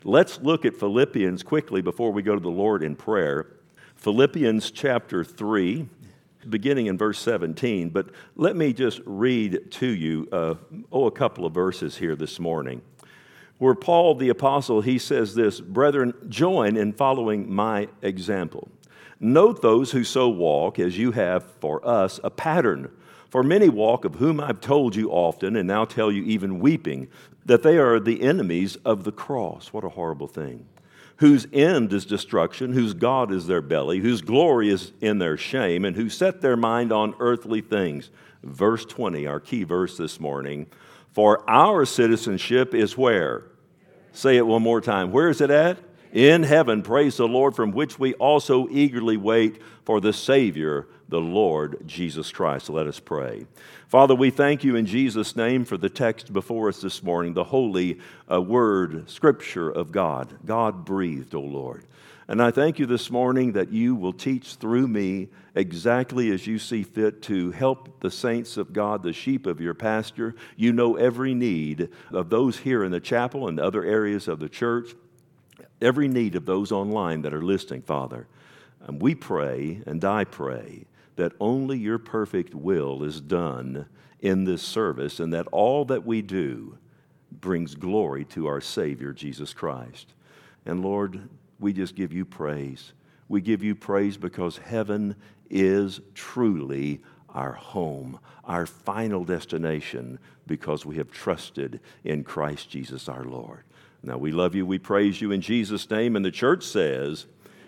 Let's look at Philippians quickly before we go to the Lord in prayer. Philippians chapter 3, beginning in verse 17. But let me just read to you a couple of verses here this morning. Where Paul the apostle, he says this, "Brethren, join in following my example. Note those who so walk as you have for us a pattern. For many walk, of whom I've told you often, and now tell you even weeping, that they are the enemies of the cross." What a horrible thing. "Whose end is destruction, whose God is their belly, whose glory is in their shame, and who set their mind on earthly things." Verse 20, our key verse this morning. "For our citizenship is where?" Say it one more time. Where is it at? "In heaven, praise the Lord, from which we also eagerly wait for the Savior, the Lord Jesus Christ." Let us pray. Father, we thank you in Jesus' name for the text before us this morning, the holy word, scripture of God, God-breathed, O Lord. And I thank you this morning that you will teach through me exactly as you see fit to help the saints of God, the sheep of your pasture. You know every need of those here in the chapel and other areas of the church, every need of those online that are listening, Father. And we pray, and I pray, that only your perfect will is done in this service, and that all that we do brings glory to our Savior, Jesus Christ. And Lord, we just give you praise. We give you praise because heaven is truly our home, our final destination, because we have trusted in Christ Jesus our Lord. Now we love you, we praise you in Jesus' name, and the church says,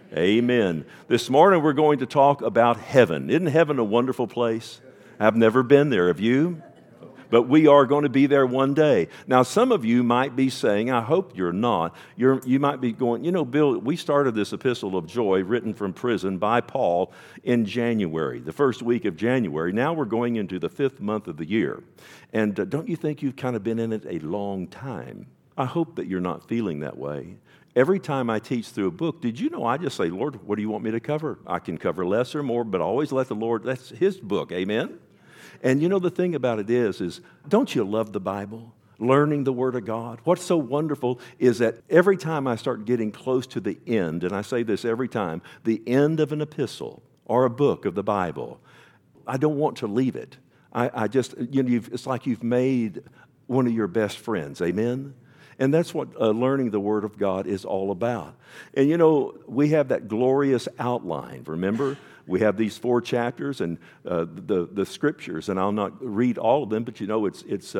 amen. This morning we're going to talk about heaven. Isn't heaven a wonderful place? I've never been there, have you? But we are going to be there one day. Now, some of you might be saying, I hope you're not, you might be going, Bill, we started this epistle of joy written from prison by Paul in January, the first week of January. Now we're going into the 5th month of the year. And don't you think you've kind of been in it a long time? I hope that you're not feeling that way. Every time I teach through a book, did you know I just say, Lord, what do you want me to cover? I can cover less or more, but always let the Lord, that's his book, amen? And the thing about it is don't you love the Bible? Learning the Word of God? What's so wonderful is that every time I start getting close to the end, and I say this every time, the end of an epistle or a book of the Bible, I don't want to leave it. I just, it's like you've made one of your best friends, amen? And that's what learning the Word of God is all about. And we have that glorious outline, remember? We have these 4 chapters and the scriptures, and I'll not read all of them, but it's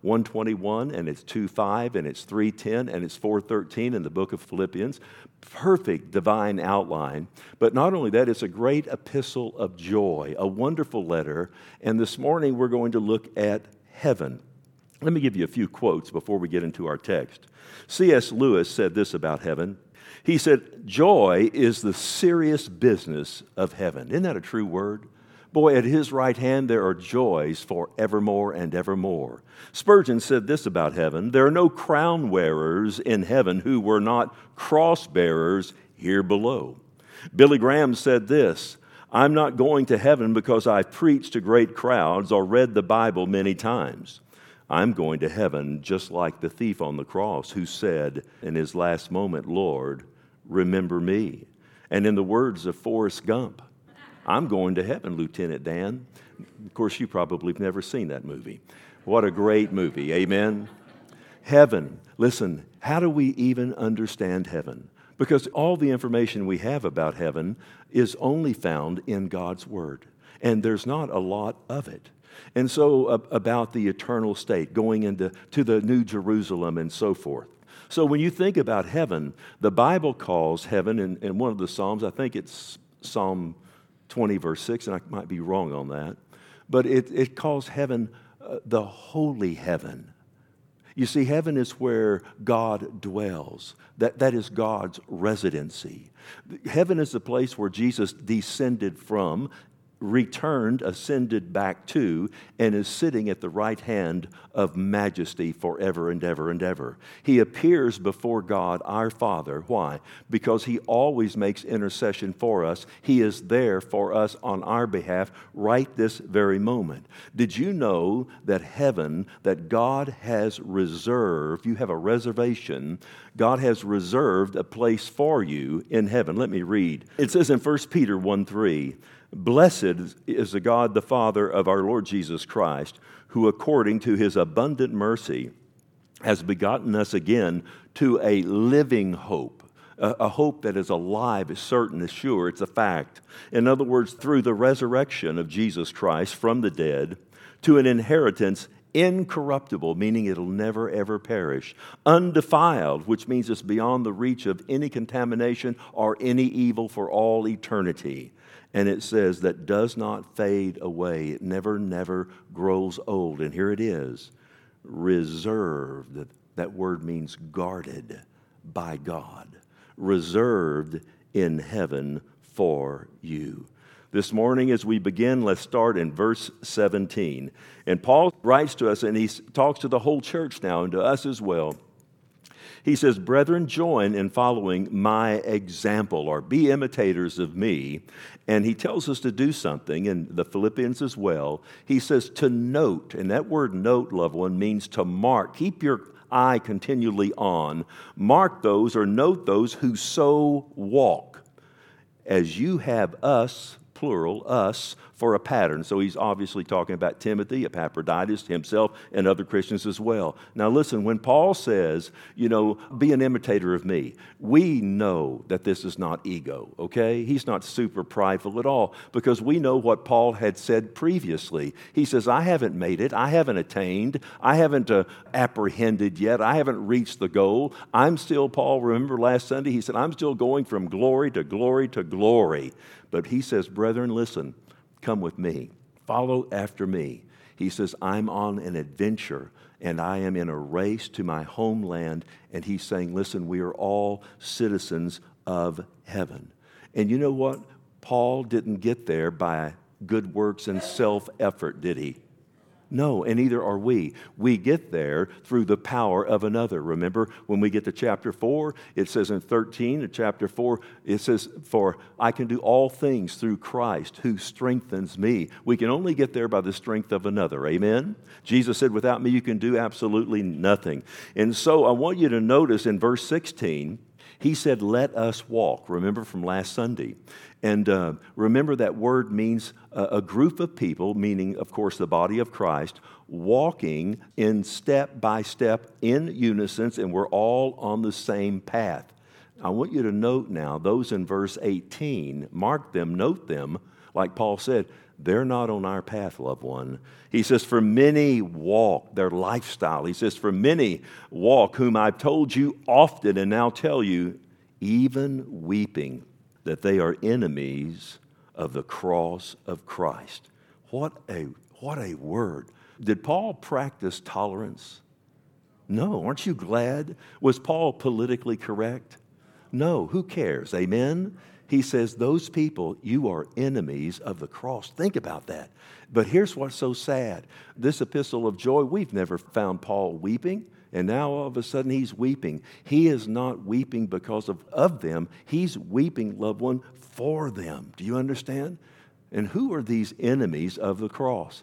121, and it's 2:5, and it's 3:10, and it's 4:13 in the book of Philippians. Perfect divine outline. But not only that, it's a great epistle of joy, a wonderful letter. And this morning we're going to look at heaven. Let me give you a few quotes before we get into our text. C.S. Lewis said this about heaven. He said, "Joy is the serious business of heaven." Isn't that a true word? Boy, at his right hand there are joys for evermore and evermore. Spurgeon said this about heaven: "There are no crown wearers in heaven who were not cross bearers here below." Billy Graham said this: "I'm not going to heaven because I've preached to great crowds or read the Bible many times. I'm going to heaven just like the thief on the cross who said in his last moment, 'Lord, remember me.' And in the words of Forrest Gump, I'm going to heaven, Lieutenant Dan." Of course, you probably have never seen that movie. What a great movie, amen? Heaven. Listen, how do we even understand heaven? Because all the information we have about heaven is only found in God's Word, and there's not a lot of it. And so about the eternal state, going into the New Jerusalem and so forth. So when you think about heaven, the Bible calls heaven, in one of the Psalms, I think it's Psalm 20, verse 6, and I might be wrong on that, but it calls heaven the holy heaven. You see, heaven is where God dwells. That is God's residency. Heaven is the place where Jesus descended from returned, ascended back to, and is sitting at the right hand of majesty forever and ever and ever. He appears before God our Father. Why? Because he always makes intercession for us. He is there for us on our behalf right this very moment. Did you know that heaven, that God has reserved, you have a reservation, God has reserved a place for you in heaven. Let me read. It says in 1 Peter 1:3, "Blessed is the God, the Father of our Lord Jesus Christ, who according to his abundant mercy has begotten us again to a living hope." A hope that is alive, is certain, is sure, it's a fact. In other words, through the resurrection of Jesus Christ from the dead, to an inheritance incorruptible, meaning it'll never ever perish, undefiled, which means it's beyond the reach of any contamination or any evil for all eternity. And it says that does not fade away. It never grows old. And here it is, reserved. That word means guarded by God. Reserved in heaven for you. This morning as we begin, let's start in verse 17. And Paul writes to us, and he talks to the whole church now and to us as well. He says, "Brethren, join in following my example," or be imitators of me. And he tells us to do something, in the Philippians as well. He says to note, and that word note, loved one, means to mark. Keep your eye continually on. Mark those or note those who so walk, as you have us, plural, us, for a pattern. So he's obviously talking about Timothy, Epaphroditus, himself, and other Christians as well. Now listen, when Paul says, be an imitator of me, we know that this is not ego, okay? He's not super prideful at all, because we know what Paul had said previously. He says, I haven't made it, I haven't attained, I haven't apprehended yet, I haven't reached the goal. I'm still, Paul, remember last Sunday, he said, I'm still going from glory to glory to glory. But he says, brethren, listen, come with me. Follow after me. He says, I'm on an adventure and I am in a race to my homeland. And he's saying, listen, we are all citizens of heaven. And you know what? Paul didn't get there by good works and self-effort, did he? No, and neither are we. We get there through the power of another. Remember, when we get to chapter 4, it says in 13, in chapter 4, it says, for I can do all things through Christ who strengthens me. We can only get there by the strength of another. Amen? Jesus said, without me, you can do absolutely nothing. And so I want you to notice in verse 16, he said, let us walk. Remember from last Sunday. And remember that word means a group of people, meaning, of course, the body of Christ, walking in step by step in unison, and we're all on the same path. I want you to note now, those in verse 18, mark them, note them, like Paul said, they're not on our path, loved one. He says, for many walk, their lifestyle. He says, for many walk, whom I've told you often and now tell you, even weeping, that they are enemies of the cross of Christ. What a word. Did Paul practice tolerance? No. Aren't you glad? Was Paul politically correct? No. Who cares? Amen? He says, those people, you are enemies of the cross. Think about that. But here's what's so sad. This epistle of joy, we've never found Paul weeping. And now all of a sudden he's weeping. He is not weeping because of them. He's weeping, loved one, for them. Do you understand? And who are these enemies of the cross?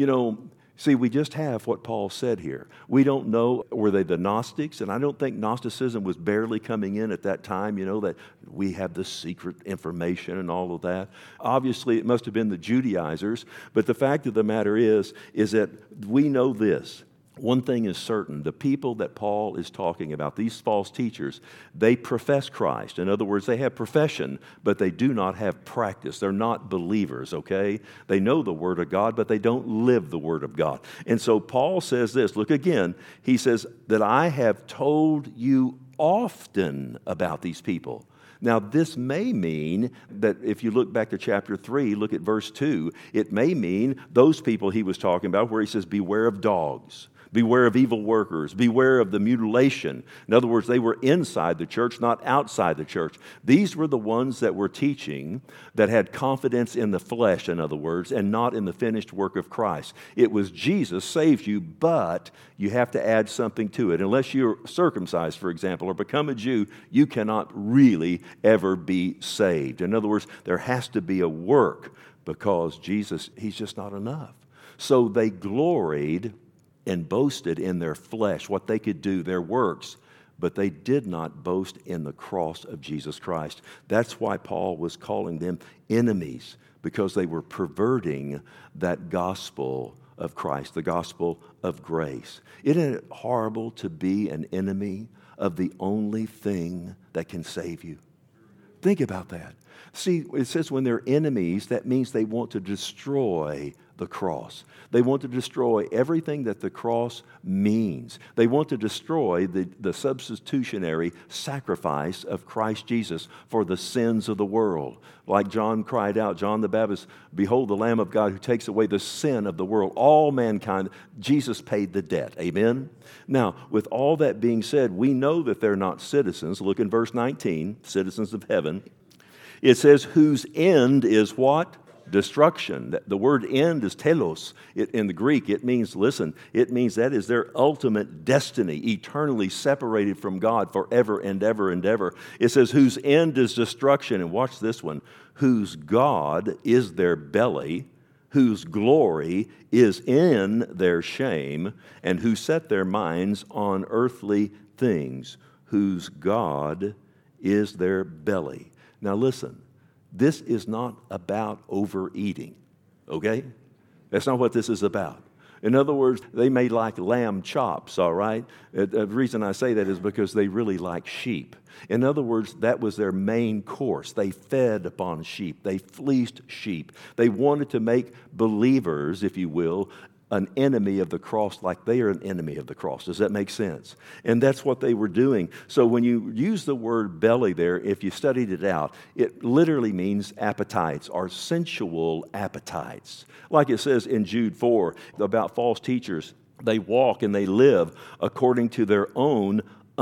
See, we just have what Paul said here. We don't know, were they the Gnostics? And I don't think Gnosticism was barely coming in at that time, that we have the secret information and all of that. Obviously, it must have been the Judaizers. But the fact of the matter is that we know this. One thing is certain, the people that Paul is talking about, these false teachers, they profess Christ. In other words, they have profession, but they do not have practice. They're not believers, okay? They know the Word of God, but they don't live the Word of God. And so Paul says this, look again, he says that I have told you often about these people. Now, this may mean that if you look back to chapter 3, look at verse 2, it may mean those people he was talking about where he says, beware of dogs. Beware of evil workers. Beware of the mutilation. In other words, they were inside the church, not outside the church. These were the ones that were teaching that had confidence in the flesh, in other words, and not in the finished work of Christ. It was Jesus saves you, but you have to add something to it. Unless you're circumcised, for example, or become a Jew, you cannot really ever be saved. In other words, there has to be a work because Jesus, he's just not enough. So they gloried and boasted in their flesh, what they could do, their works, but they did not boast in the cross of Jesus Christ. That's why Paul was calling them enemies, because they were perverting that gospel of Christ, the gospel of grace. Isn't it horrible to be an enemy of the only thing that can save you? Think about that. See, it says when they're enemies, that means they want to destroy the cross. They want to destroy everything that the cross means. They want to destroy the substitutionary sacrifice of Christ Jesus for the sins of the world. Like John cried out, John the Baptist, "Behold the Lamb of God who takes away the sin of the world." All mankind, Jesus paid the debt. Amen? Now, with all that being said, we know that they're not citizens. Look in verse 19, citizens of heaven. It says, whose end is what? Destruction. The word end is telos. In the Greek, it means, listen, it means that is their ultimate destiny, eternally separated from God forever and ever and ever. It says, whose end is destruction. And watch this one. Whose God is their belly, whose glory is in their shame, and who set their minds on earthly things, whose God is their belly. Now listen, this is not about overeating, okay? That's not what this is about. In other words, they may like lamb chops, all right? The reason I say that is because they really like sheep. In other words, that was their main course. They fed upon sheep. They fleeced sheep. They wanted to make believers, if you will, an enemy of the cross like they are an enemy of the cross. Does that make sense? And that's what they were doing. So when you use the word belly there, if you studied it out, it literally means appetites or sensual appetites. Like it says in Jude 4 about false teachers, they walk and they live according to their own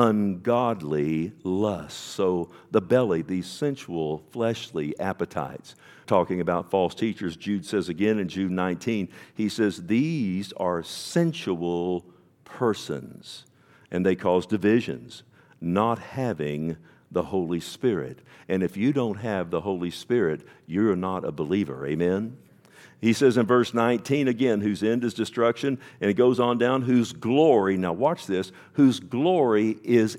ungodly lusts. So the belly, these sensual, fleshly appetites. Talking about false teachers, Jude says again in Jude 19, he says, these are sensual persons, and they cause divisions, not having the Holy Spirit. And if you don't have the Holy Spirit, you're not a believer. Amen? He says in verse 19 again, whose end is destruction, and it goes on down, whose glory, now watch this, whose glory is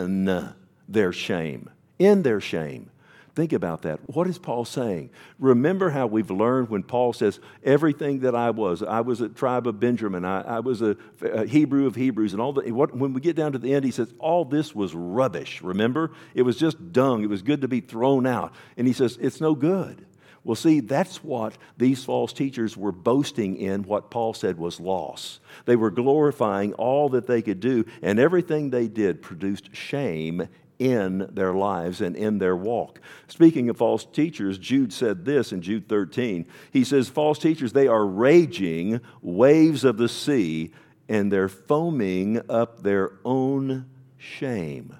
in their shame. In their shame. Think about that. What is Paul saying? Remember how we've learned when Paul says, everything that I was a tribe of Benjamin, I was a Hebrew of Hebrews, and all that. When we get down to the end, he says, all this was rubbish, remember? It was just dung. It was good to be thrown out. And he says, it's no good. Well, see, that's what these false teachers were boasting in, what Paul said was loss. They were glorifying all that they could do, and everything they did produced shame in their lives and in their walk. Speaking of false teachers, Jude said this in Jude 13. He says, false teachers, they are raging waves of the sea, and they're foaming up their own shame.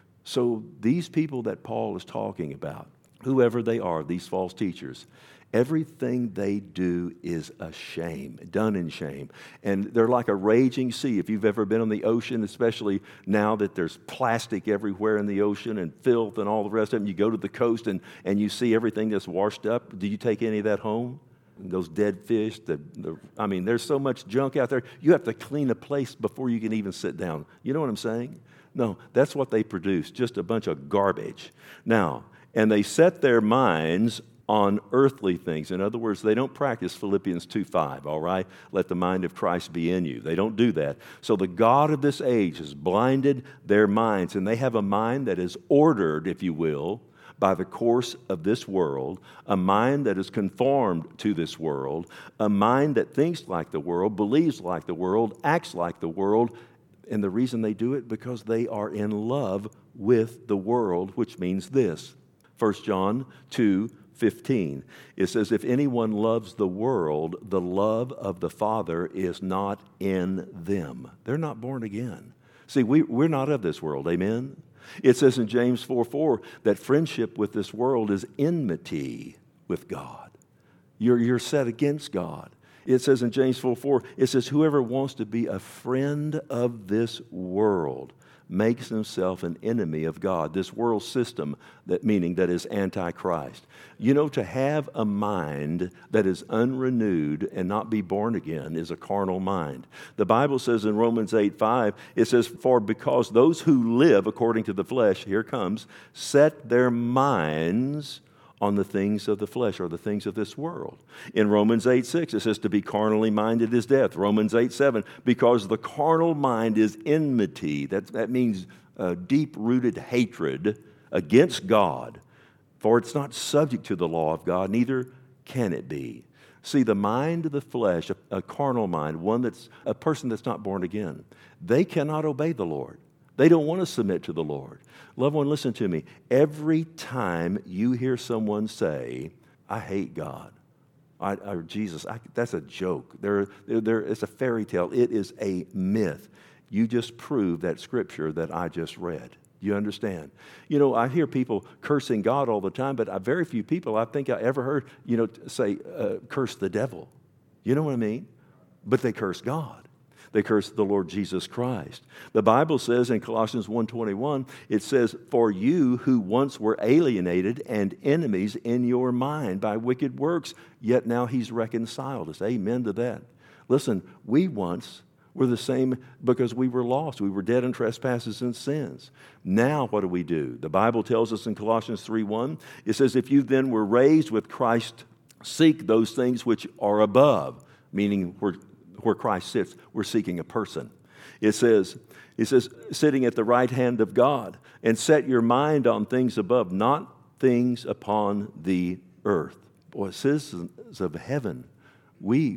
So these people that Paul is talking about, whoever they are, these false teachers, everything they do is a shame, done in shame. And they're like a raging sea. If you've ever been on the ocean, especially now that there's plastic everywhere in the ocean and filth and all the rest of it, and you go to the coast and you see everything that's washed up. Do you take any of that home? Those dead fish, there's so much junk out there. You have to clean a place before you can even sit down. You know what I'm saying? No, that's what they produce, just a bunch of garbage. Now, and they set their minds on earthly things. In other words, they don't practice Philippians 2:5, all right? Let the mind of Christ be in you. They don't do that. So the God of this age has blinded their minds, and they have a mind that is ordered, if you will, by the course of this world, a mind that is conformed to this world, a mind that thinks like the world, believes like the world, acts like the world. And the reason they do it, because they are in love with the world, which means this. 1 John 2, 15. It says, if anyone loves the world, the love of the Father is not in them. They're not born again. See, we're not of this world, amen? It says in James 4:4 that friendship with this world is enmity with God. You're set against God. It says in James 4:4, it says, whoever wants to be a friend of this world makes himself an enemy of God. This world system, meaning that is antichrist. You know, to have a mind that is unrenewed and not be born again is a carnal mind. The Bible says in Romans 8:5, it says, for because those who live according to the flesh, here comes, set their minds on the things of the flesh or the things of this world. In Romans 8:6, it says to be carnally minded is death. Romans 8:7, because the carnal mind is enmity. That means deep-rooted hatred against God. For it's not subject to the law of God, neither can it be. See, the mind of the flesh, a carnal mind, a person that's not born again, they cannot obey the Lord. They don't want to submit to the Lord. Loved one, listen to me. Every time you hear someone say, I hate God, or Jesus, that's a joke. It's a fairy tale. It is a myth. You just proved that scripture that I just read. You understand? You know, I hear people cursing God all the time, but very few people I think I ever heard, say, curse the devil. You know what I mean? But they curse God. They curse the Lord Jesus Christ. The Bible says in Colossians 1:21, it says, for you who once were alienated and enemies in your mind by wicked works, yet now he's reconciled us. Amen to that. Listen, we once were the same because we were lost. We were dead in trespasses and sins. Now what do? The Bible tells us in Colossians 3:1, it says, if you then were raised with Christ, seek those things which are above, meaning where Christ sits, we're seeking a person. It says, sitting at the right hand of God, and set your mind on things above, not things upon the earth. Boy, citizens of heaven, we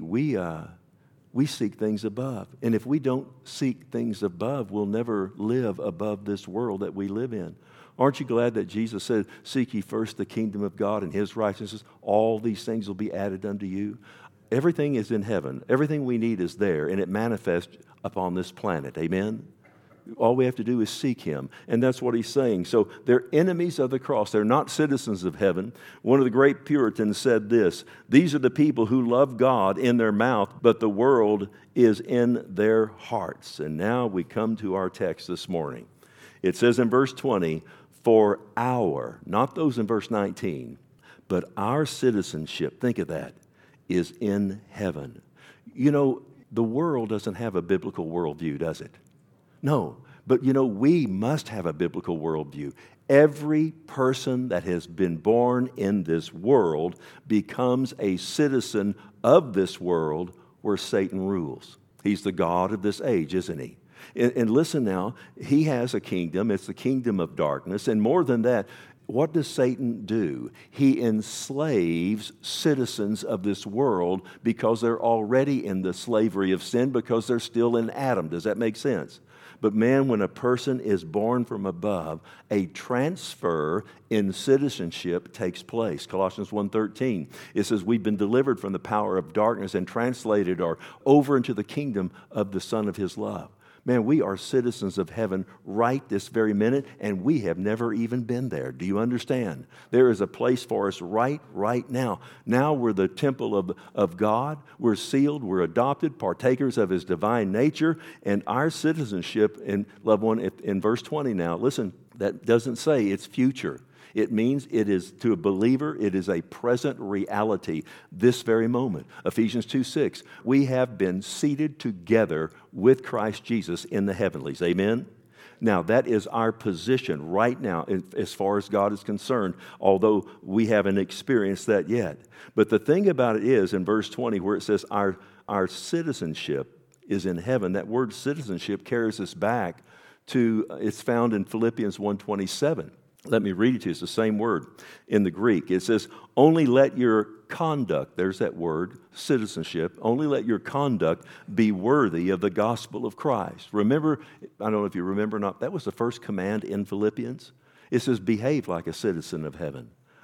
seek things above. And if we don't seek things above, we'll never live above this world that we live in. Aren't you glad that Jesus said, seek ye first the kingdom of God and his righteousness, all these things will be added unto you? Everything is in heaven. Everything we need is there, and it manifests upon this planet. Amen? All we have to do is seek him, and that's what he's saying. So they're enemies of the cross. They're not citizens of heaven. One of the great Puritans said this, these are the people who love God in their mouth, but the world is in their hearts. And now we come to our text this morning. It says in verse 20, for our, not those in verse 19, but our citizenship, think of that, is in heaven. You know, the world doesn't have a biblical worldview, does it? No, but we must have a biblical worldview. Every person that has been born in this world becomes a citizen of this world where Satan rules. He's the God of this age, isn't he? And listen now, he has a kingdom. It's the kingdom of darkness. And more than that, what does Satan do? He enslaves citizens of this world because they're already in the slavery of sin because they're still in Adam. Does that make sense? But man, when a person is born from above, a transfer in citizenship takes place. Colossians 1:13, it says, we've been delivered from the power of darkness and translated or over into the kingdom of the Son of his love. Man, we are citizens of heaven right this very minute, and we have never even been there. Do you understand? There is a place for us right now. Now we're the temple of God. We're sealed. We're adopted, partakers of his divine nature, and our citizenship, in loved one, in verse 20 now, listen, that doesn't say it's future. It means it is, to a believer, it is a present reality this very moment. Ephesians 2:6, we have been seated together with Christ Jesus in the heavenlies. Amen? Now, that is our position right now as far as God is concerned, although we haven't experienced that yet. But the thing about it is, in verse 20, where it says our citizenship is in heaven, that word citizenship carries us back to, it's found in Philippians 1:27. Let me read it to you. It's the same word in the Greek. It says, only let your conduct, there's that word, citizenship, only let your conduct be worthy of the gospel of Christ. Remember, I don't know if you remember or not, that was the first command in Philippians. It says, behave like a citizen of heaven.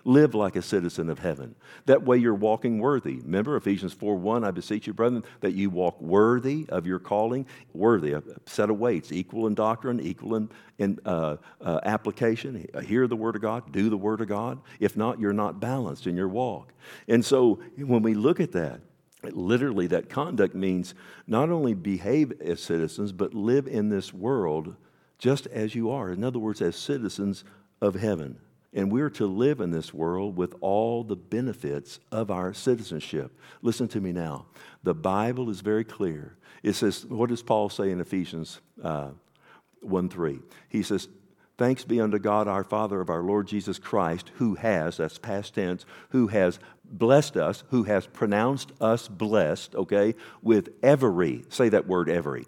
Live like a citizen of heaven. That way you're walking worthy. Remember Ephesians 4:1, I beseech you, brethren, that you walk worthy of your calling, worthy, a set of weights, equal in doctrine, equal in application. Hear the Word of God, do the Word of God. If not, you're not balanced in your walk. And so when we look at that, literally that conduct means not only behave as citizens, but live in this world just as you are. In other words, as citizens of heaven. And we're to live in this world with all the benefits of our citizenship. Listen to me now. The Bible is very clear. It says, what does Paul say in Ephesians 1:3? He says, thanks be unto God our Father of our Lord Jesus Christ, who has, that's past tense, who has blessed us, who has pronounced us blessed, okay, with every, say that word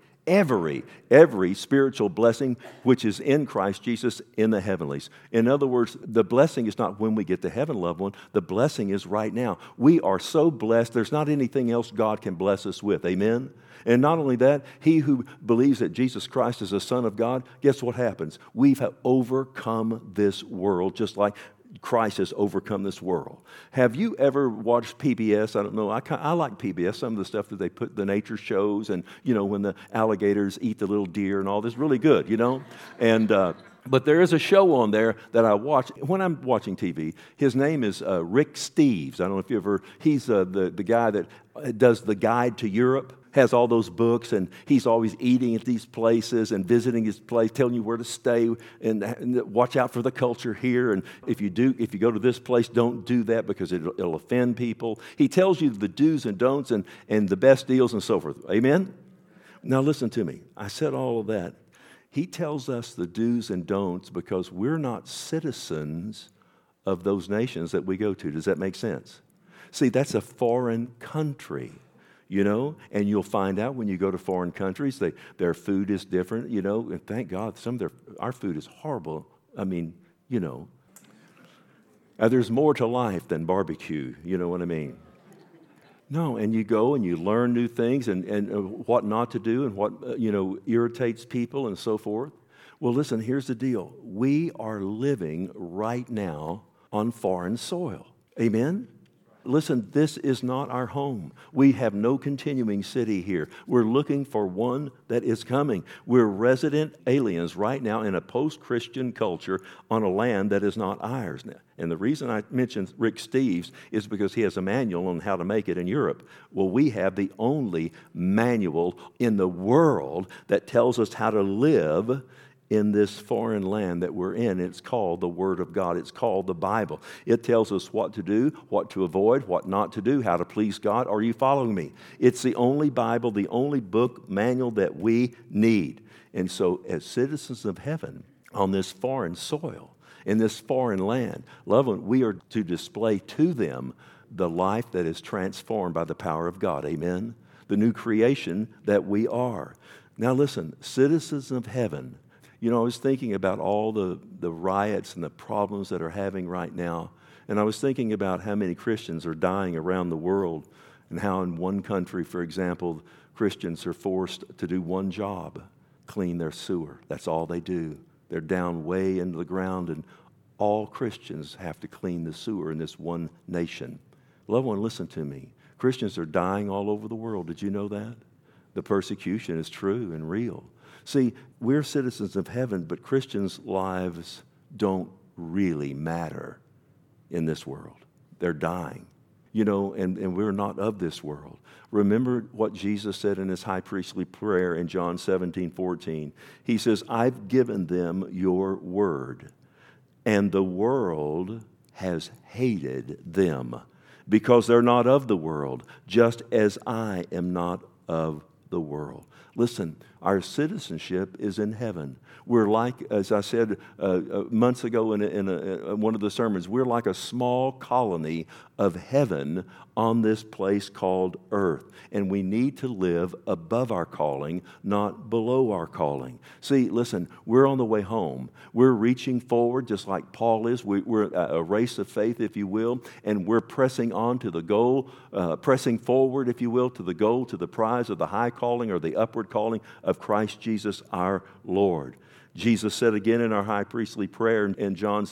every spiritual blessing which is in Christ Jesus in the heavenlies. In other words, the blessing is not when we get to heaven, loved one. The blessing is right now. We are so blessed, there's not anything else God can bless us with. Amen? And not only that, he who believes that Jesus Christ is the Son of God, guess what happens? We've overcome this world just like Christ has overcome this world. Have you ever watched PBS? I don't know. I like PBS. Some of the stuff that they put, the nature shows, and, when the alligators eat the little deer and all this, really good, And but there is a show on there that I watch when I'm watching TV. His name is Rick Steves. I don't know if you ever, he's the guy that does the Guide to Europe, has all those books, and he's always eating at these places and visiting his place, telling you where to stay and watch out for the culture here. And if you go to this place, don't do that because it'll offend people. He tells you the do's and don'ts and the best deals and so forth. Amen? Now listen to me. I said all of that. He tells us the do's and don'ts because we're not citizens of those nations that we go to. Does that make sense? See, that's a foreign country, and you'll find out when you go to foreign countries, their food is different, and thank God our food is horrible. I mean, there's more to life than barbecue, you know what I mean? No, and you go and you learn new things and what not to do and what, irritates people and so forth. Well, listen, here's the deal. We are living right now on foreign soil. Amen? Listen, this is not our home. We have no continuing city here. We're looking for one that is coming. We're resident aliens right now in a post-Christian culture on a land that is not ours. And the reason I mentioned Rick Steves is because he has a manual on how to make it in Europe. Well, we have the only manual in the world that tells us how to live in this foreign land that we're in. It's called the Word of God. It's called the Bible. It tells us what to do, what to avoid, what not to do, how to please God. Are you following me? It's the only Bible, the only book manual that we need. And so as citizens of heaven on this foreign soil, in this foreign land, loved one, we are to display to them the life that is transformed by the power of God. Amen? The new creation that we are. Now listen, citizens of heaven. I was thinking about all the riots and the problems that are having right now. And I was thinking about how many Christians are dying around the world and how in one country, for example, Christians are forced to do one job, clean their sewer. That's all they do. They're down way into the ground, and all Christians have to clean the sewer in this one nation. Loved one, listen to me. Christians are dying all over the world. Did you know that? The persecution is true and real. See, we're citizens of heaven, but Christians' lives don't really matter in this world. They're dying, and we're not of this world. Remember what Jesus said in his high priestly prayer in John 17:14. He says, I've given them your word, and the world has hated them because they're not of the world, just as I am not of the world. Listen, our citizenship is in heaven. We're like, as I said months ago in one of the sermons, we're like a small colony of heaven on this place called earth. And we need to live above our calling, not below our calling. See, listen, we're on the way home. We're reaching forward just like Paul is. We're a race of faith, if you will, and we're pressing on to the goal, pressing forward, if you will, to the goal, to the prize of the high calling or the upward calling of Christ Jesus our Lord. Jesus said again in our high priestly prayer in John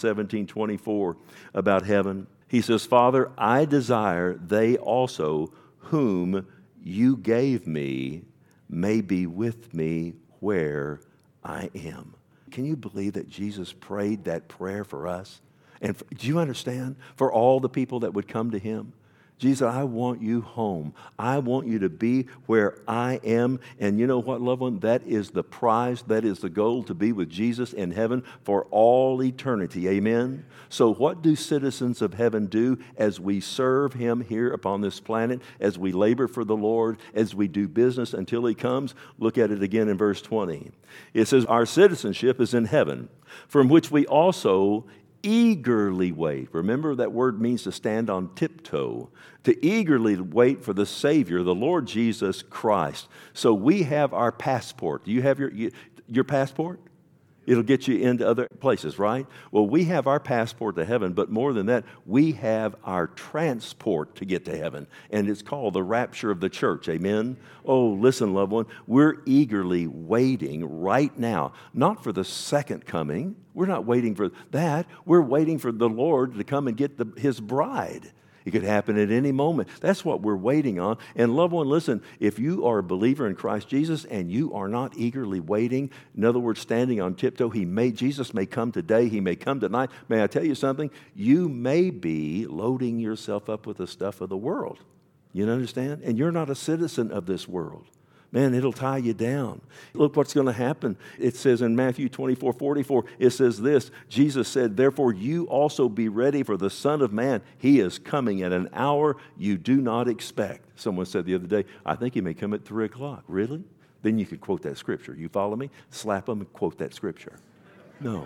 17:24 about heaven. He says, Father, I desire they also whom you gave me may be with me where I am. Can you believe that Jesus prayed that prayer for us? And do you understand? For all the people that would come to him. Jesus, I want you home. I want you to be where I am. And you know what, loved one? That is the prize. That is the goal, to be with Jesus in heaven for all eternity. Amen? So what do citizens of heaven do as we serve him here upon this planet, as we labor for the Lord, as we do business until he comes? Look at it again in verse 20. It says, our citizenship is in heaven, from which we also eagerly wait. Remember, that word means to stand on tiptoe. To eagerly wait for the Savior, the Lord Jesus Christ. So we have our passport. Do you have your passport? It'll get you into other places, right? Well, we have our passport to heaven, but more than that, we have our transport to get to heaven, and it's called the rapture of the church. Amen? Oh, listen, loved one, we're eagerly waiting right now, not for the second coming. We're not waiting for that. We're waiting for the Lord to come and get his bride. It could happen at any moment. That's what we're waiting on. And loved one, listen, if you are a believer in Christ Jesus and you are not eagerly waiting, in other words, standing on tiptoe, Jesus may come today, he may come tonight. May I tell you something? You may be loading yourself up with the stuff of the world. You understand? And you're not a citizen of this world. Man, it'll tie you down. Look what's going to happen. It says in Matthew 24:44, it says this, Jesus said, therefore you also be ready, for the Son of Man, he is coming at an hour you do not expect. Someone said the other day, I think he may come at 3 o'clock. Really? Then you could quote that scripture. You follow me? Slap them and quote that scripture. No.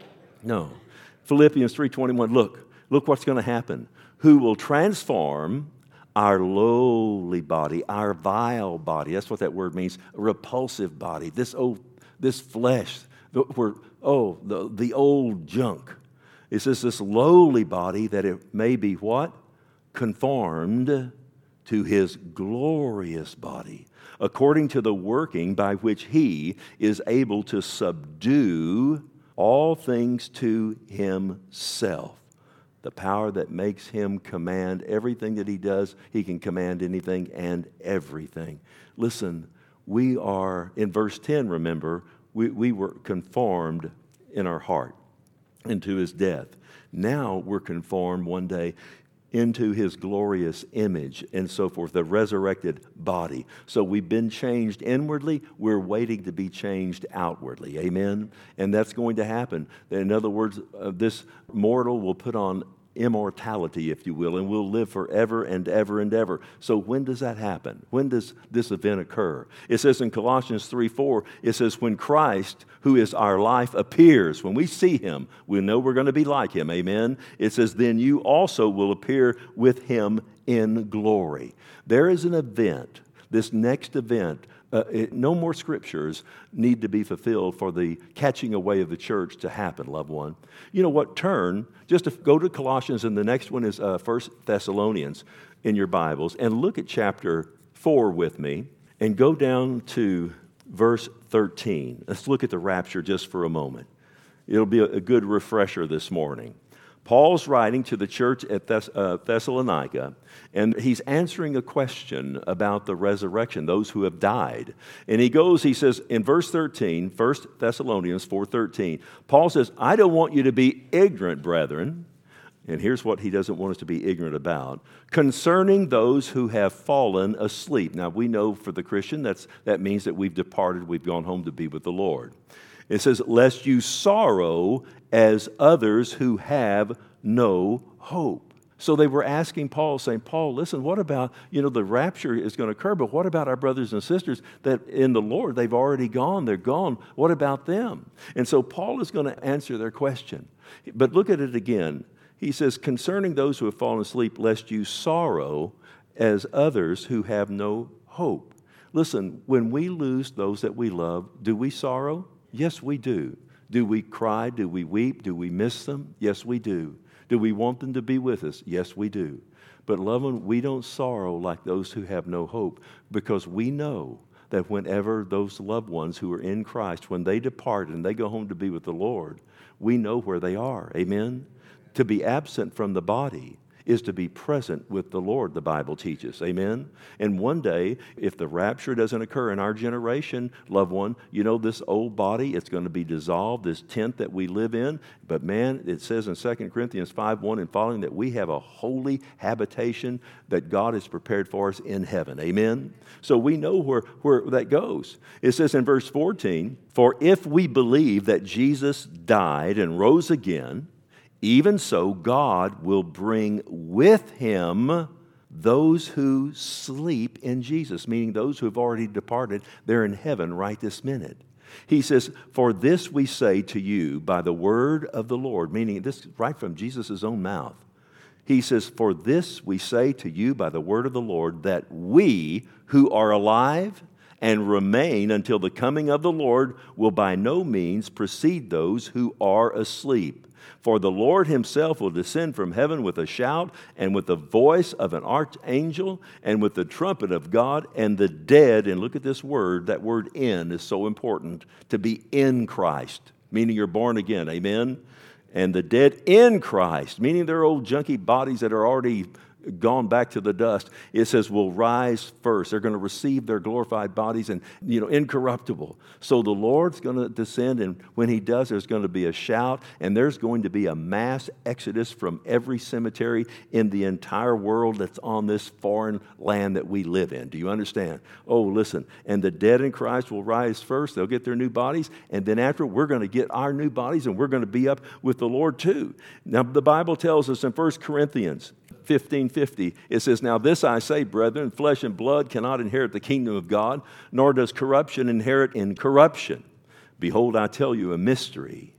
Philippians 3:21, look what's going to happen. Who will transform our lowly body, our vile body. That's what that word means, a repulsive body. This flesh, the old junk. It says this lowly body, that it may be what? Conformed to his glorious body, according to the working by which he is able to subdue all things to himself. The power that makes him command everything that he does. He can command anything and everything. Listen, we are, in verse 10, remember, we were conformed in our heart into his death. Now we're conformed one day into his glorious image and so forth, the resurrected body. So we've been changed inwardly. We're waiting to be changed outwardly. Amen? And that's going to happen. In other words, this mortal will put on immortality, if you will, and we'll live forever and ever and ever. So when does that happen? When does this event occur? It says in Colossians 3:4, it says, when Christ, who is our life, appears, when we see him, we know we're going to be like him. Amen? It says, then you also will appear with him in glory. There is an event, this next event. No more scriptures need to be fulfilled for the catching away of the church to happen, loved one. You know what? Just to go to Colossians, and the next one is 1 Thessalonians in your Bibles, and look at chapter 4 with me, and go down to verse 13. Let's look at the rapture just for a moment. It'll be a good refresher this morning. Paul's writing to the church at Thessalonica, and he's answering a question about the resurrection, those who have died. And he says in verse 13, 1 Thessalonians 4:13, Paul says, I don't want you to be ignorant, brethren, and here's what he doesn't want us to be ignorant about, concerning those who have fallen asleep. Now, we know for the Christian, that means that we've departed, we've gone home to be with the Lord. It says, lest you sorrow as others who have no hope. So they were asking Paul, saying, Paul, listen, what about, the rapture is going to occur, but what about our brothers and sisters that in the Lord, they've already gone, they're gone. What about them? And so Paul is going to answer their question. But look at it again. He says, concerning those who have fallen asleep, lest you sorrow as others who have no hope. Listen, when we lose those that we love, do we sorrow? Yes, we do. Do we cry? Do we weep? Do we miss them? Yes, we do. Do we want them to be with us? Yes, we do. But, loved one, we don't sorrow like those who have no hope, because we know that whenever those loved ones who are in Christ, when they depart and they go home to be with the Lord, we know where they are. Amen? To be absent from the body is to be present with the Lord, the Bible teaches. Amen? And one day, if the rapture doesn't occur in our generation, loved one, you know this old body, it's going to be dissolved, this tent that we live in. But man, it says in 2 Corinthians 5:1 and following that we have a holy habitation that God has prepared for us in heaven. Amen? So we know where that goes. It says in verse 14, "For if we believe that Jesus died and rose again, even so, God will bring with him those who sleep in Jesus," meaning those who have already departed. They're in heaven right this minute. He says, "For this we say to you by the word of the Lord," meaning this right from Jesus' own mouth. He says, "For this we say to you by the word of the Lord, that we who are alive and remain until the coming of the Lord will by no means precede those who are asleep. For the Lord himself will descend from heaven with a shout, and with the voice of an archangel, and with the trumpet of God, and the dead," and look at this word, that word "in" is so important, to be in Christ, meaning you're born again, amen? And the dead in Christ, meaning their old junky bodies that are already gone back to the dust, it says will rise first. They're going to receive their glorified bodies and, incorruptible. So the Lord's going to descend, and when he does, there's going to be a shout, and there's going to be a mass exodus from every cemetery in the entire world that's on this foreign land that we live in. Do you understand? Oh, listen, and the dead in Christ will rise first. They'll get their new bodies, and then after, we're going to get our new bodies, and we're going to be up with the Lord too. Now, the Bible tells us in 1 Corinthians 15:50, it says, "Now this I say, brethren, flesh and blood cannot inherit the kingdom of God, nor does corruption inherit incorruption. Behold, I tell you a mystery."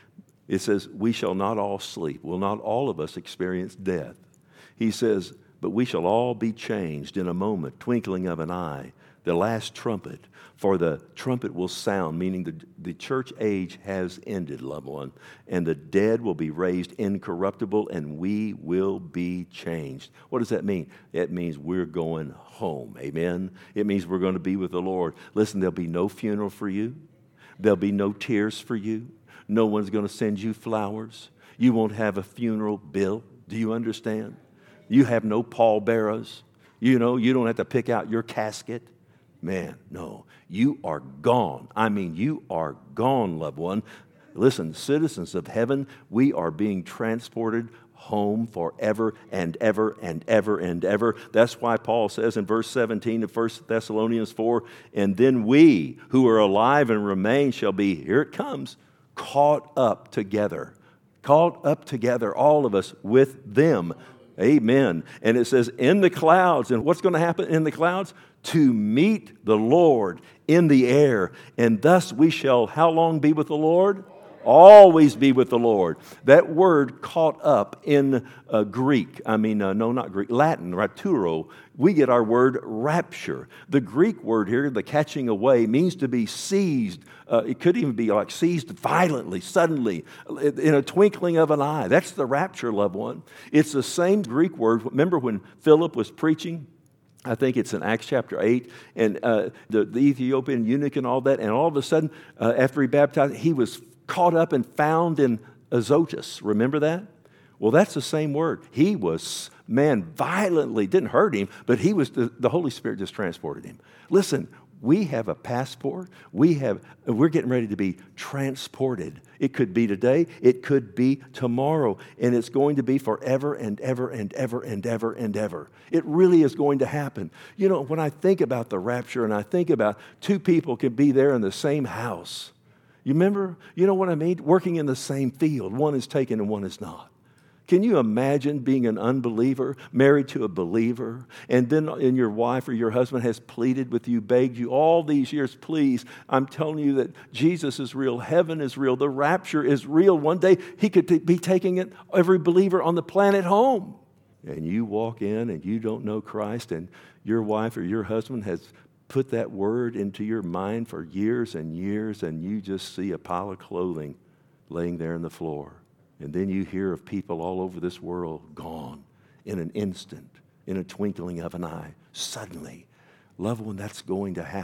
It says, "We shall not all sleep." Will not all of us experience death? He says, "But we shall all be changed in a moment, twinkling of an eye, the last trumpet. For the trumpet will sound," meaning the church age has ended, loved one, "and the dead will be raised incorruptible, and we will be changed." What does that mean? It means we're going home, amen? It means we're going to be with the Lord. Listen, there'll be no funeral for you. There'll be no tears for you. No one's going to send you flowers. You won't have a funeral bill. Do you understand? You have no pallbearers. You don't have to pick out your casket. Man, no. You are gone. I mean, you are gone, loved one. Listen, citizens of heaven, we are being transported home forever and ever and ever and ever. That's why Paul says in verse 17 of 1 Thessalonians 4, "And then we who are alive and remain shall be," here it comes, "caught up together." Caught up together, all of us, with them. Amen. And it says, "in the clouds." And what's going to happen in the clouds? "To meet the Lord in the air. And thus we shall," how long be with the Lord? Always be with the Lord. That word "caught up" in Greek, not Greek, Latin, rapturo, we get our word rapture. The Greek word here, the catching away, means to be seized. It could even be like seized violently, suddenly, in a twinkling of an eye. That's the rapture, loved one. It's the same Greek word. Remember when Philip was preaching? I think it's in Acts chapter 8, and the Ethiopian eunuch and all that, and all of a sudden, after he baptized, he was caught up and found in Azotus. Remember that? Well, that's the same word. He was, violently, didn't hurt him, but the Holy Spirit just transported him. Listen, we have a passport. We're getting ready to be transported. It could be today. It could be tomorrow. And it's going to be forever and ever and ever and ever and ever. It really is going to happen. When I think about the rapture and I think about two people can be there in the same house. You remember? You know what I mean? Working in the same field. One is taken and one is not. Can you imagine being an unbeliever, married to a believer, and then your wife or your husband has pleaded with you, begged you all these years, "Please, I'm telling you that Jesus is real, heaven is real, the rapture is real. One day he could be taking every believer on the planet home." And you walk in and you don't know Christ, and your wife or your husband has put that word into your mind for years and years, and you just see a pile of clothing laying there on the floor. And then you hear of people all over this world gone in an instant, in a twinkling of an eye, suddenly. Loved one, that's going to happen.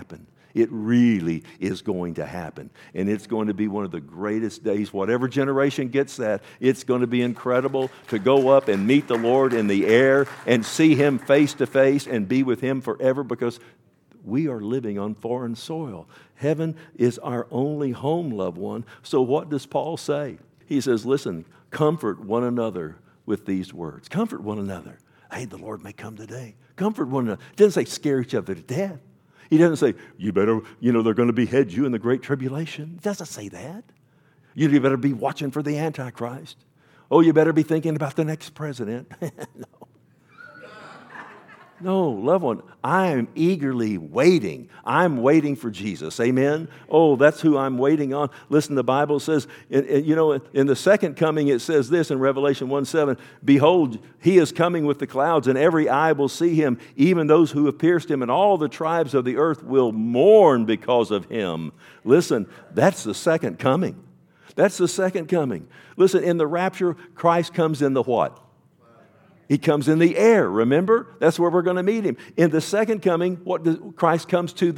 It really is going to happen. And it's going to be one of the greatest days. Whatever generation gets that, it's going to be incredible to go up and meet the Lord in the air and see Him face to face and be with Him forever, because we are living on foreign soil. Heaven is our only home, loved one. So what does Paul say? He says, listen, comfort one another with these words. Comfort one another. Hey, the Lord may come today. Comfort one another. It doesn't say scare each other to death. He doesn't say, you better, they're going to behead you in the Great Tribulation. He doesn't say that. You better be watching for the Antichrist. Oh, you better be thinking about the next president. No. No, loved one, I am eagerly waiting. I'm waiting for Jesus. Amen? Oh, that's who I'm waiting on. Listen, the Bible says, in the second coming, it says this in Revelation 1:7, behold, He is coming with the clouds, and every eye will see Him, even those who have pierced Him, and all the tribes of the earth will mourn because of Him. Listen, that's the second coming. That's the second coming. Listen, in the rapture, Christ comes in the what? He comes in the air, remember? That's where we're going to meet Him. In the second coming, what does Christ comes to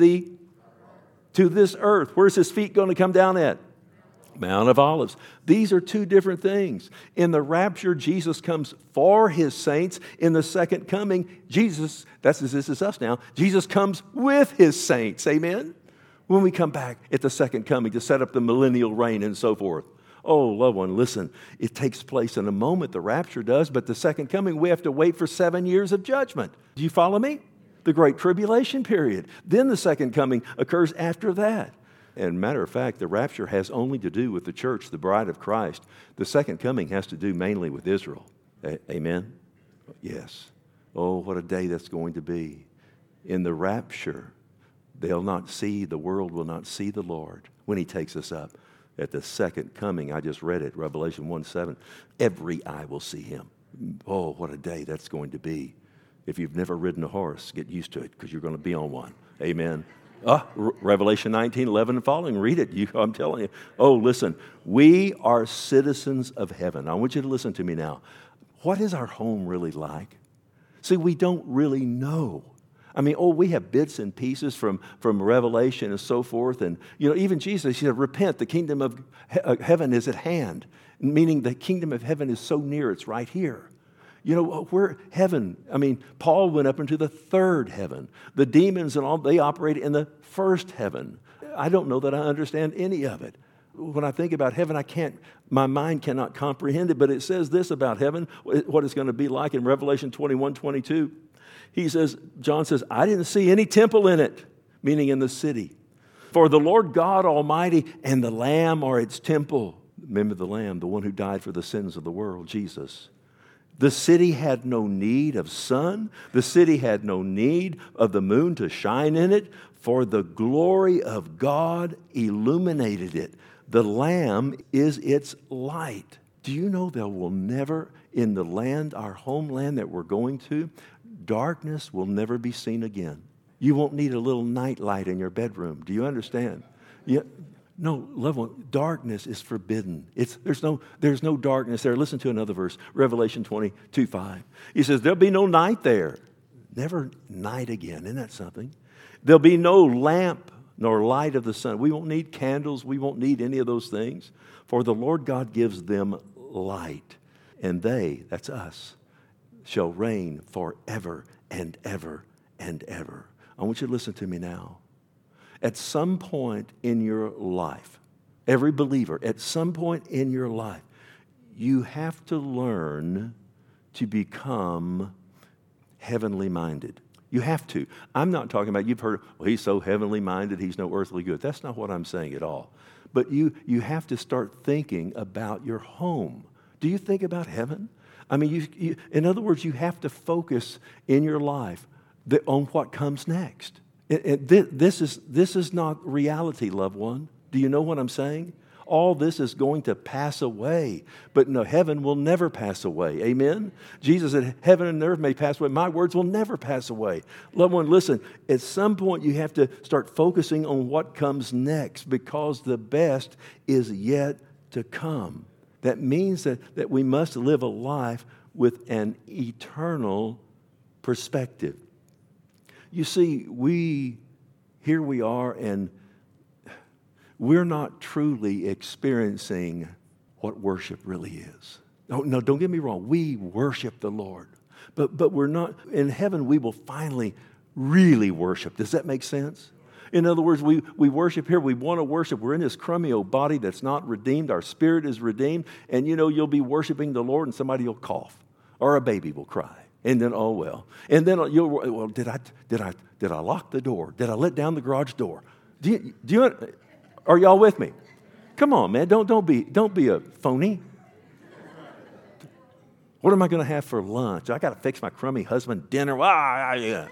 this earth. Where's His feet going to come down at? Mount of Olives. These are two different things. In the rapture, Jesus comes for His saints. In the second coming, this is us now. Jesus comes with His saints. Amen? When we come back at the second coming to set up the millennial reign and so forth. Oh, loved one, listen, it takes place in a moment, the rapture does, but the second coming, we have to wait for 7 years of judgment. Do you follow me? The Great Tribulation period. Then the second coming occurs after that. And matter of fact, the rapture has only to do with the church, the bride of Christ. The second coming has to do mainly with Israel. Amen? Yes. Oh, what a day that's going to be. In the rapture, the world will not see the Lord when He takes us up. At the second coming, I just read it, Revelation 1:7, every eye will see Him. Oh, what a day that's going to be. If you've never ridden a horse, get used to it, because you're going to be on one. Amen. Revelation 19:11 and following, read it. I'm telling you. Oh, listen, we are citizens of heaven. I want you to listen to me now. What is our home really like? See, we don't really know. I mean, we have bits and pieces from Revelation and so forth. And, even Jesus, He said, repent, the kingdom of heaven is at hand. Meaning the kingdom of heaven is so near, it's right here. Where heaven, Paul went up into the third heaven. The demons and all, they operate in the first heaven. I don't know that I understand any of it. When I think about heaven, my mind cannot comprehend it. But it says this about heaven, what it's going to be like in Revelation 21:22. John says, I didn't see any temple in it, meaning in the city. For the Lord God Almighty and the Lamb are its temple. Remember the Lamb, the one who died for the sins of the world, Jesus. The city had no need of sun. The city had no need of the moon to shine in it, for the glory of God illuminated it. The Lamb is its light. Do you know there will never, in the land, our homeland that we're going to, darkness will never be seen again. You won't need a little night light in your bedroom. Do you understand? No, loved one, darkness is forbidden. There's no darkness there. Listen to another verse, Revelation 22:5. He says, there'll be no night there. Never night again. Isn't that something? There'll be no lamp nor light of the sun. We won't need candles. We won't need any of those things. For the Lord God gives them light. And they, that's us, shall reign forever and ever and ever. I want you to listen to me now. At some point in your life, every believer, at some point in your life, you have to learn to become heavenly minded. You have to. I'm not talking about, you've heard, well, he's so heavenly minded, he's no earthly good. That's not what I'm saying at all. But you have to start thinking about your home. Do you think about heaven? In other words, you have to focus in your life on what comes next. This is not reality, loved one. Do you know what I'm saying? All this is going to pass away, but no, heaven will never pass away. Amen? Jesus said, heaven and earth may pass away. My words will never pass away. Loved one, listen, at some point you have to start focusing on what comes next, because the best is yet to come. That means that we must live a life with an eternal perspective. You see, we here we are, and we're not truly experiencing what worship really is. No, don't get me wrong. We worship the Lord. But we're not, in heaven, we will finally really worship. Does that make sense? In other words, we worship here. We want to worship. We're in this crummy old body that's not redeemed. Our spirit is redeemed. And you'll be worshiping the Lord and somebody will cough or a baby will cry. And then, oh well. And then did I lock the door? Did I let down the garage door? Are y'all with me? Come on, man. Don't be a phony. What am I going to have for lunch? I got to fix my crummy husband dinner. Yeah.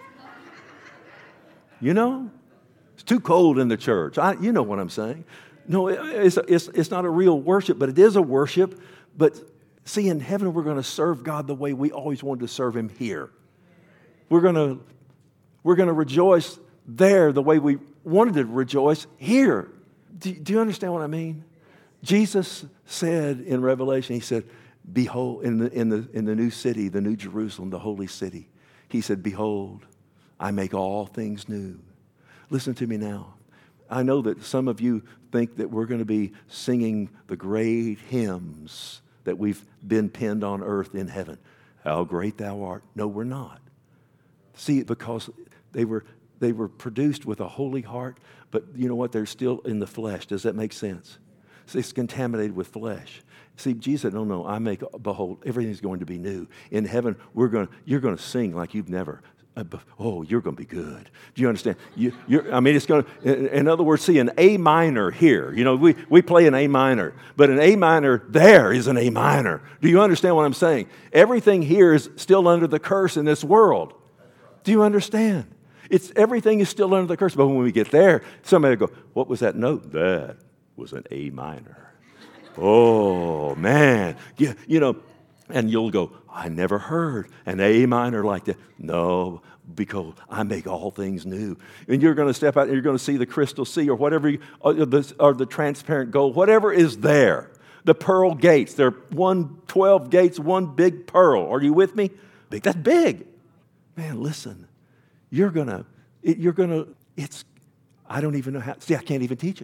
It's too cold in the church. You know what I'm saying. No, it's not a real worship, but it is a worship. But see, in heaven, we're going to serve God the way we always wanted to serve Him here. We're going to rejoice there the way we wanted to rejoice here. Do you understand what I mean? Jesus said in Revelation, He said, behold, in the new city, the new Jerusalem, the holy city, He said, behold, I make all things new. Listen to me now. I know that some of you think that we're going to be singing the great hymns that we've been penned on earth in heaven. How great thou art. No, we're not. See, because they were produced with a holy heart, but you know what? They're still in the flesh. Does that make sense? See, it's contaminated with flesh. See, Jesus said, no, behold, everything's going to be new. In heaven, you're going to sing like you've never. You're going to be good. Do you understand? It's going to, in other words, see, an A minor here. We play an A minor, but an A minor there is an A minor. Do you understand what I'm saying? Everything here is still under the curse in this world. Do you understand? Everything is still under the curse, but when we get there, somebody will go, what was that note? That was an A minor. Oh, man. And you'll go, I never heard an A minor like that. No, because I make all things new. And you're going to step out and you're going to see the crystal sea or whatever, or the transparent gold, whatever is there. The pearl gates. There are 12 gates, one big pearl. Are you with me? Big. That's big. Man, listen. I don't even know how. See, I can't even teach it.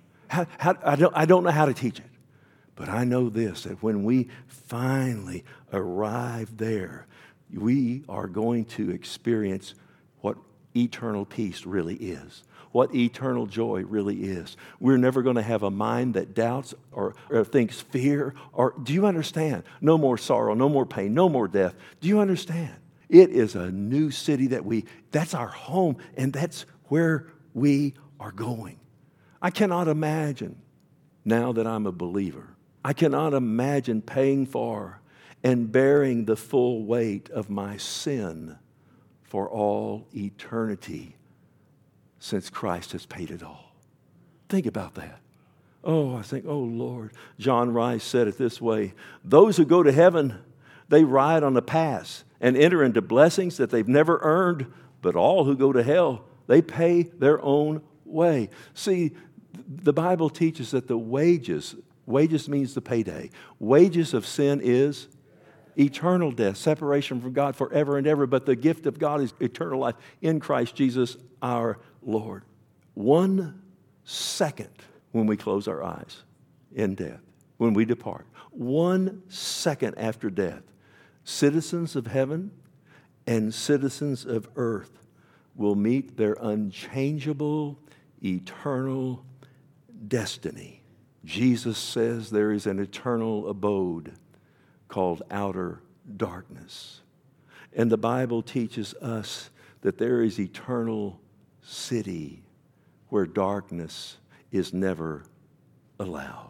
I don't know how to teach it. But I know this, that when we finally arrive there, we are going to experience what eternal peace really is, what eternal joy really is. We're never going to have a mind that doubts or thinks fear. Do you understand? No more sorrow, no more pain, no more death. Do you understand? It is a new city that's our home, and that's where we are going. I cannot imagine, now that I'm a believer, I cannot imagine paying for and bearing the full weight of my sin for all eternity since Christ has paid it all. Think about that. I think, Lord. John Rice said it this way: those who go to heaven, they ride on the pass and enter into blessings that they've never earned, but all who go to hell, they pay their own way. See, the Bible teaches that the wages means the payday. Wages of sin is eternal death, separation from God forever and ever. But the gift of God is eternal life in Christ Jesus our Lord. 1 second when we close our eyes in death, when we depart, 1 second after death, citizens of heaven and citizens of earth will meet their unchangeable, eternal destiny. Jesus says there is an eternal abode called outer darkness. And the Bible teaches us that there is eternal city where darkness is never allowed.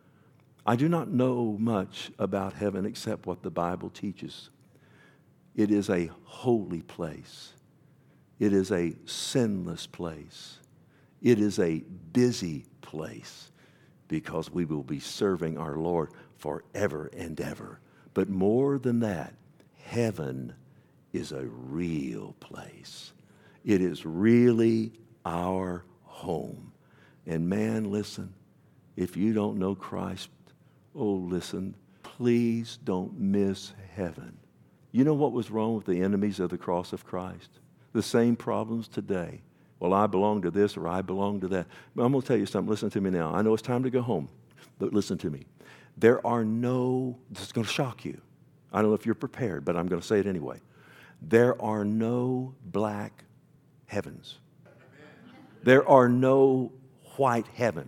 I do not know much about heaven except what the Bible teaches. It is a holy place. It is a sinless place. It is a busy place, because we will be serving our Lord forever and ever. But more than that, heaven is a real place. It is really our home. And man, listen, if you don't know Christ, listen, please don't miss heaven. You know what was wrong with the enemies of the cross of Christ? The same problems today. well, I belong to this or I belong to that. But I'm going to tell you something. Listen to me now. I know it's time to go home, but listen to me. This is going to shock you. I don't know if you're prepared, but I'm going to say it anyway. There are no black heavens. There are no white heaven.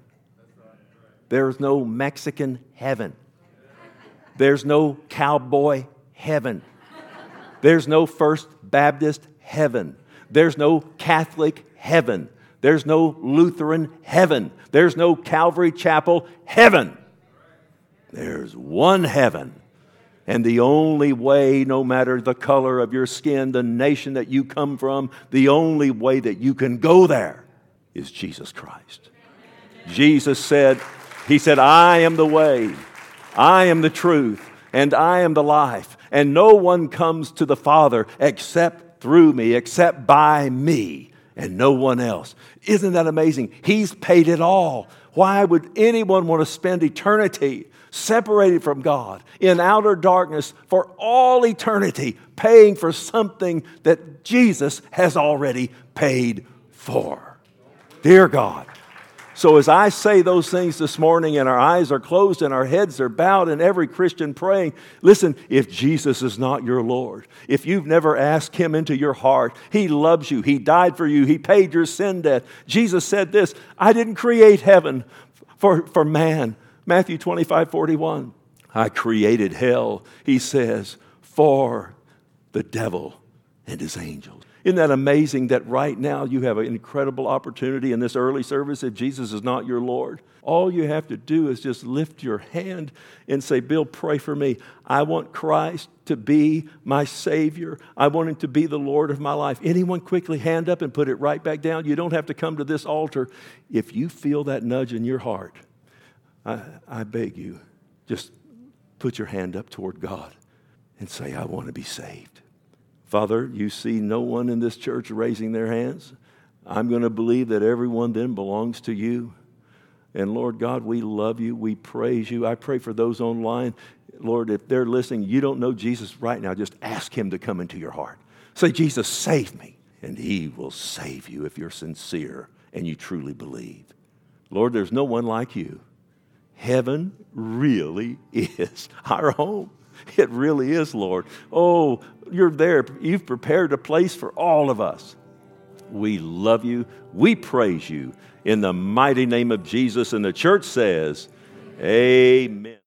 There's no Mexican heaven. There's no cowboy heaven. There's no First Baptist heaven. There's no Catholic heaven. There's no Lutheran heaven. There's no Calvary Chapel heaven. There's one heaven. And the only way, no matter the color of your skin, the nation that you come from, the only way that you can go there is Jesus Christ. Jesus said, He said, I am the way, I am the truth, and I am the life. And no one comes to the Father except through me, except by me, and no one else. Isn't that amazing? He's paid it all. Why would anyone want to spend eternity separated from God in outer darkness for all eternity, paying for something that Jesus has already paid for? Dear God. So as I say those things this morning and our eyes are closed and our heads are bowed and every Christian praying, listen, if Jesus is not your Lord, if you've never asked Him into your heart, He loves you, He died for you, He paid your sin debt. Jesus said this, I didn't create heaven for man. Matthew 25:41. I created hell, He says, for the devil and his angels. Isn't that amazing that right now you have an incredible opportunity in this early service if Jesus is not your Lord? All you have to do is just lift your hand and say, Bill, pray for me. I want Christ to be my Savior. I want Him to be the Lord of my life. Anyone quickly hand up and put it right back down. You don't have to come to this altar. If you feel that nudge in your heart, I beg you, just put your hand up toward God and say, I want to be saved. Father, you see no one in this church raising their hands. I'm going to believe that everyone then belongs to you. And Lord God, we love you. We praise you. I pray for those online. Lord, if they're listening, you don't know Jesus right now, just ask Him to come into your heart. Say, Jesus, save me. And He will save you if you're sincere and you truly believe. Lord, there's no one like you. Heaven really is our home. It really is, Lord. Oh, you're there. You've prepared a place for all of us. We love you. We praise you in the mighty name of Jesus. And the church says, amen.